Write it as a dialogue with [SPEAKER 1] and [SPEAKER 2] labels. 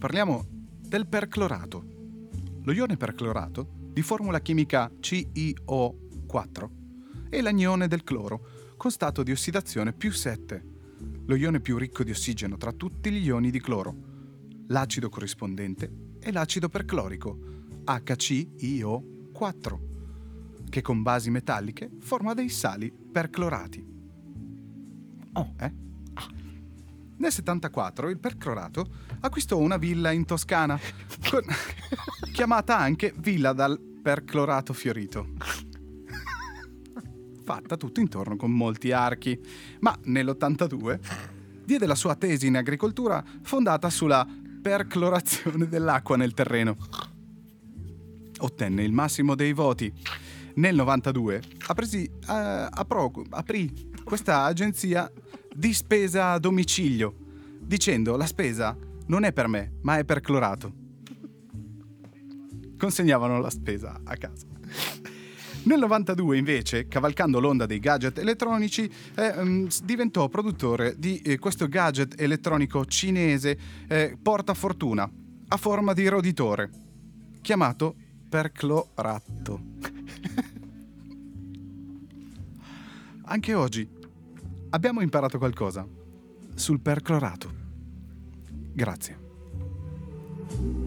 [SPEAKER 1] parliamo del perclorato. Lo ione perclorato, di formula chimica CiO4, è l'anione del cloro con stato di ossidazione +7, lo ione più ricco di ossigeno tra tutti gli ioni di cloro. L'acido corrispondente è l'acido perclorico, HClO4, che con basi metalliche forma dei sali perclorati. Nel 74 il perclorato acquistò una villa in Toscana, chiamata anche Villa dal Perclorato Fiorito, fatta tutto intorno con molti archi. Ma nell'82 diede la sua tesi in agricoltura fondata sulla perclorazione dell'acqua nel terreno. Ottenne il massimo dei voti. Nel 92 aprì questa agenzia di spesa a domicilio, dicendo: la spesa non è per me, ma è perclorato. Consegnavano la spesa a casa. Nel 92 invece, cavalcando l'onda dei gadget elettronici, diventò produttore di questo gadget elettronico cinese portafortuna a forma di roditore, chiamato perclorato. Anche oggi abbiamo imparato qualcosa sul perclorato. Grazie.